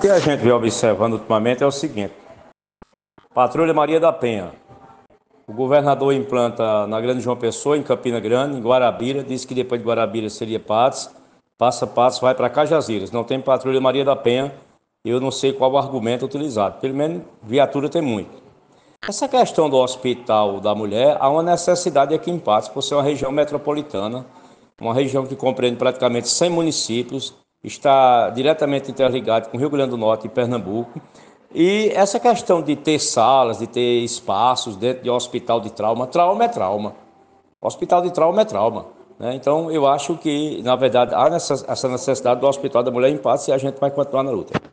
que a gente vem observando ultimamente é o seguinte: Patrulha Maria da Penha. O governador implanta na Grande João Pessoa, em Campina Grande, em Guarabira, disse que depois de Guarabira seria Patos, passa Patos, vai para Cajazeiras. Não tem Patrulha Maria da Penha, eu não sei qual o argumento utilizado, pelo menos viatura tem muito. Essa questão do hospital da mulher, há uma necessidade aqui em Patos, por ser uma região metropolitana, uma região que compreende praticamente 100 municípios, está diretamente interligado com o Rio Grande do Norte e Pernambuco. E essa questão de ter salas, de ter espaços dentro de um hospital de trauma, trauma é trauma. Hospital de trauma é trauma, né? Então, eu acho que, na verdade, há essa necessidade do Hospital da Mulher em Patos e a gente vai continuar na luta.